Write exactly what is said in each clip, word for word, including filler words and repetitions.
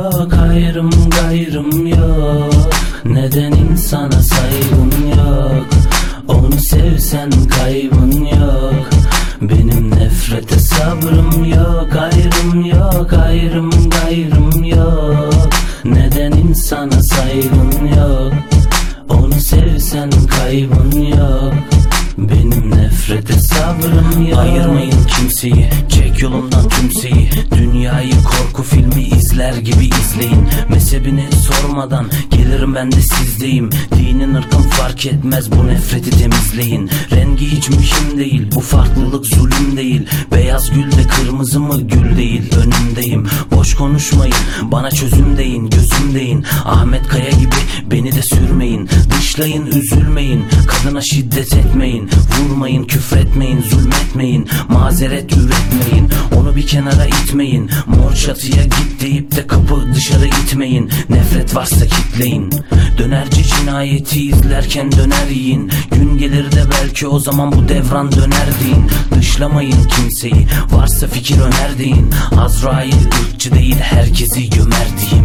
yok, hayrım gayrım yok. Neden insana saygın yok? Onu sevsen kaybın yok. Benim nefrete sabrım yok. Hayrım yok, hayrım gayrım yok. Neden insana saygın yok? Onu sevsen kaybın yok. Benim nefrete sabrım yok. Ayırmayın kimseyi, çek yolundan tümseyi. Dünyayı korku filmi izler gibi izleyin. Mezhebini sormadan gelirim, ben de sizdeyim. Dinin ırkın fark etmez, bu nefreti temizleyin. Rengi hiç mühim değil, bu farklılık zulüm değil. Beyaz gül de kırmızı mı gül değil, önündeyim. Boş konuşmayın, bana çözüm deyin, gözüm deyin. Ahmet Kaya gibi beni de sürmeyin. Dışlayın, üzülmeyin, kadına şiddet etmeyin. Vurmayın, küfretmeyin, zulmetmeyin. Mazeret üretmeyin, onu bir kenara itmeyin. Mor çatıya git deyip de kapı dışarı itmeyin. Nefret varsa kitleyin. Dönerci cinayeti izlerken döner yiyin. Gün gelir de belki o zaman bu devran döner deyin. Dışlamayın kimseyi, varsa fikir öner deyin. Azrail ırkçı değil, herkesi gömer diyeyim.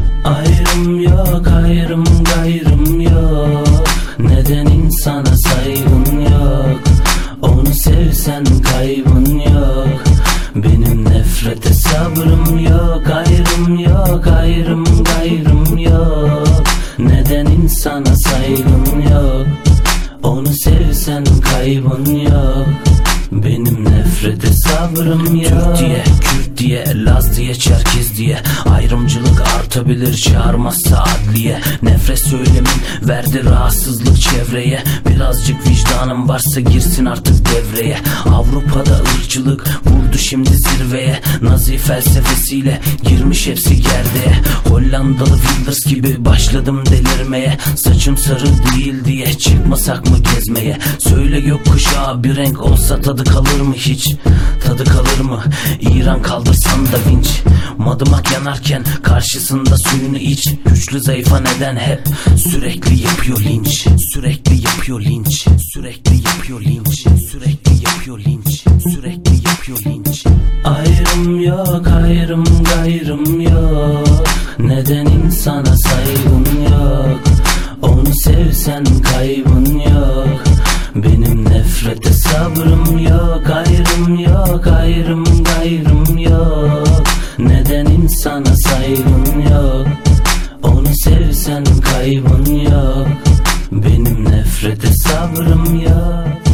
Ayrım yok, hayrım gayrım yok. Neden insana saygın yok? Onu sevsen kaybın yok. Benim nefrete sabrım yok. Hayrım yok, hayrım gayrım yok. Neden insana saygın yok? Onu sevsen kaybın yok. Benim nefrete sabrım yok. Türk diye, Kürt diye, Laz diye, Çerkez diye ayrımcılık artabilir, çağırmazsa adliye. Nefret söylemin verdi rahatsızlık çevreye. Birazcık vicdanım varsa girsin artık devreye. Avrupa'da ırkçılık vurdu şimdi zirveye. Nazi felsefesiyle girmiş hepsi gerdeğe. Hollandalı Wilders gibi başladım delirmeye. Saçım sarı değil diye çıkmasak mı gezmeye? Söyle gökkuşağı bir renk olsa tadı kalır mı hiç? Tadı kalır mı? İran kaldırsan da vinç. Madımak yanarken karşısında suyunu iç. Güçlü zayıfa neden hep sürekli yapıyor linç? Sürekli yapıyor linç. Sürekli yapıyor linç. Sürekli yapıyor linç. Sürekli yapıyor linç. Ayrım yok, hayrım gayrım yok. Neden insana saygın yok? Onu sevsen kaybın yok. Benim nefrete sabrım yok. Hayrım yok, hayrım gayrım yok. Neden insana saygın yok? Onu sevsen kaybın yok. Benim nefrete sabrım yok.